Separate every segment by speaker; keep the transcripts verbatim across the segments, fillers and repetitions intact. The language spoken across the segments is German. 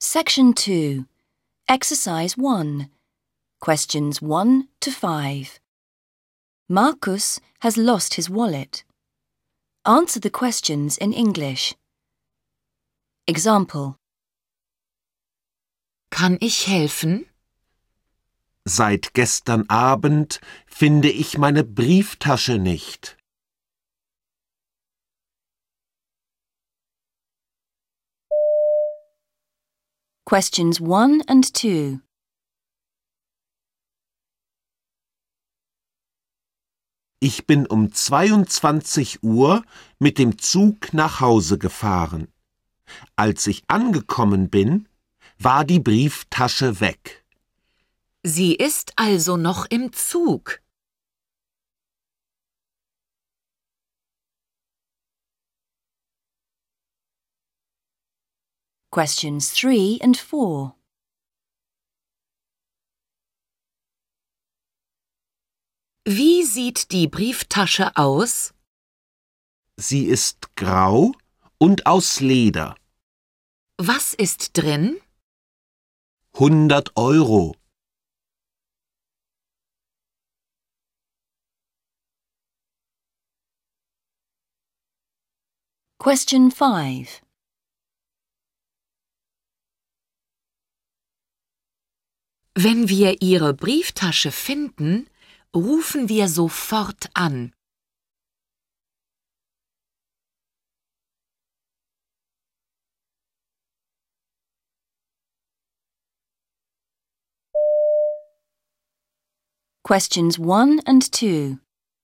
Speaker 1: Section two. Exercise one. Questions one to five. Marcus has lost his wallet. Answer the questions in English. Example.
Speaker 2: Kann ich helfen?
Speaker 3: Seit gestern Abend finde ich meine Brieftasche nicht.
Speaker 1: Questions one and two.
Speaker 3: Ich bin um zweiundzwanzig Uhr mit dem Zug nach Hause gefahren. Als ich angekommen bin, war die Brieftasche weg.
Speaker 2: Sie ist also noch im Zug.
Speaker 1: Questions three and four.
Speaker 2: Wie sieht die Brieftasche aus?
Speaker 3: Sie ist grau und aus Leder.
Speaker 2: Was ist drin?
Speaker 3: hundert Euro.
Speaker 1: Question five.
Speaker 2: Wenn wir Ihre Brieftasche finden, rufen wir sofort an.
Speaker 1: Questions one and two.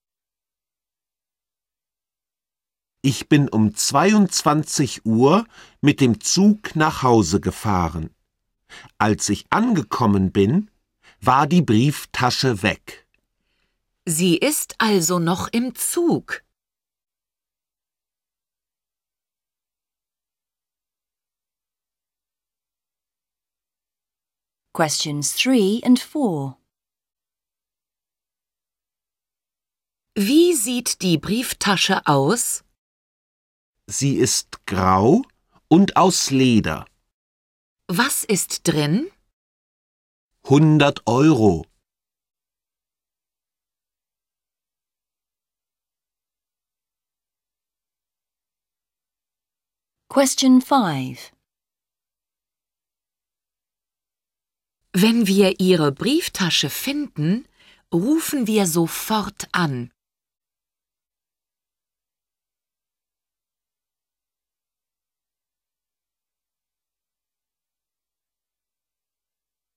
Speaker 3: Ich bin um zweiundzwanzig Uhr mit dem Zug nach Hause gefahren. Als ich angekommen bin, war die Brieftasche weg.
Speaker 2: Sie ist also noch im Zug.
Speaker 1: Questions three and four.
Speaker 2: Wie sieht die Brieftasche aus?
Speaker 3: Sie ist grau und aus Leder.
Speaker 2: Was ist drin?
Speaker 3: hundert Euro.
Speaker 1: Question five.
Speaker 2: Wenn wir Ihre Brieftasche finden, rufen wir sofort an.